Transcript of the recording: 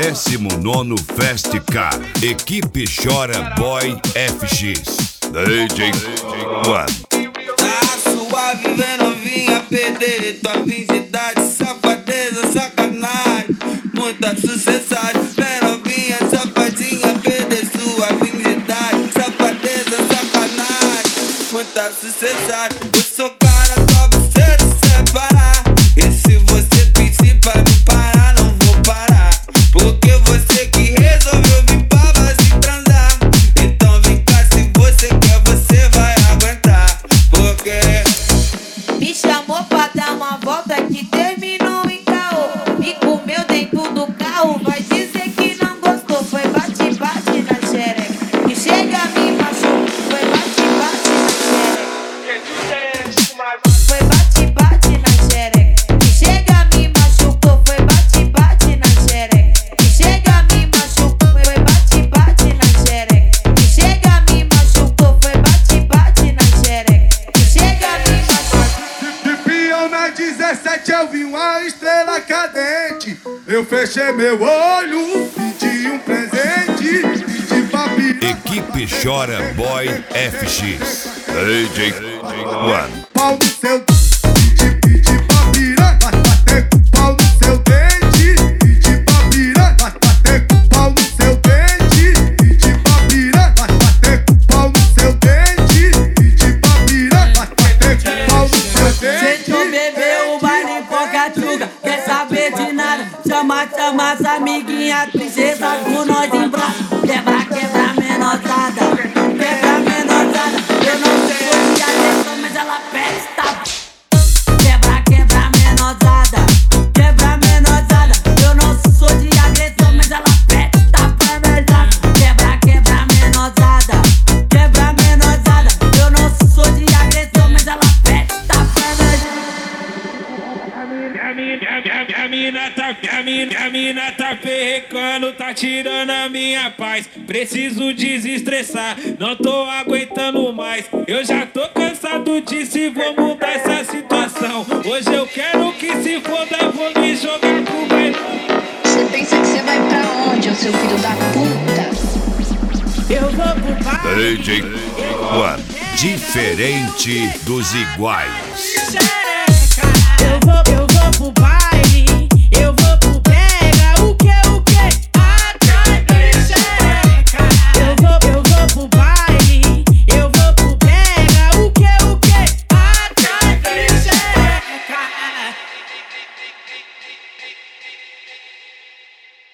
19º Festcar. Equipe Chora Boy FX. DJ One. Tá suave, vem novinha, perder tua virgindade, safadeza, sacanagem, muita sucessagem. Vem novinha, safadinha, perder sua virgindade, safadeza, sacanagem, muita sucessagem. Eu sou cara pra você se separar, e se você pedir pra me parar, não vou parar, porque você que resolveu vir pra base transar. Então vem cá, se você quer, você vai aguentar, porque me chamou pra dar uma volta que terminou em caô. Me comeu dentro do carro, vai dizer que não gostou. Foi bate-bate na xereca, que chega me machucou. Foi bate-bate na xereca, foi bate-bate na xereca, que chega me machucou. Foi bate-bate na xereca, que chega me machucou. Foi bate-bate na xereca, que chega me machucou. Foi bate-bate na xereca, que chega me machucou. De peão na 17 eu vi uma estrela cadente. Eu fechei meu olho, pedi um presente, pedi pra pirar. Equipe Chora Boy FX. DJ One. Pau no seu pedi pra pirar. Bater com pau no seu dente, pedi pra pirar. Bater com pau no seu dente, pedi pra pirar. Bater com pau no seu dente, pedi pra pirar. Bater com pau no seu dente. Se tu bebeu o baile Pocatuga, quer saber de nada? Chama as amiguinhas, princesa com nós em braço. Quebra, menosada. Quebra, menosada. Eu não sei o que atenção, mas ela presta. Quebra, menosada. Quebra, menosada. Eu não sou de agressão, mas ela presta pra verdade. Quebra, menosada. Quebra, menosada. Eu não sou de agressão, mas ela presta pra verdade. A mina tá perrecando, tá tirando a minha paz. Preciso desestressar, não tô aguentando mais. Eu já tô cansado disso e vou mudar essa situação. Hoje eu quero que se foda, vou me jogar pro bailão. Você pensa que você vai pra onde, ô seu filho da puta? Eu vou pro baile. DJ One. Diferente dos iguais. Eu vou pro baile.